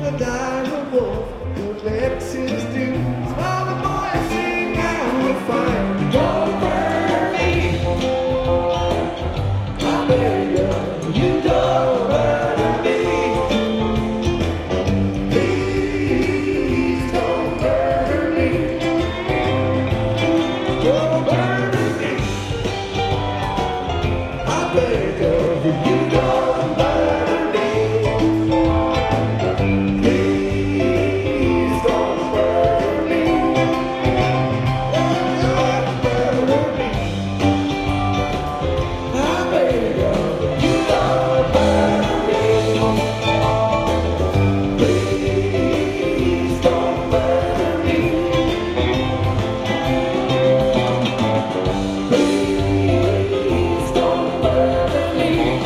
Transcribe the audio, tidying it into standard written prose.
A diamond wolf who licks his dues while the boys sing out the fire. Don't burn me, I beg you, you don't burn me. Please don't burn me. Don't burn me, I beg you, you don't burn me. Please don't burn me. Don't burn me, I beg you, don't burn me. Please don't burn me. Please don't burn me.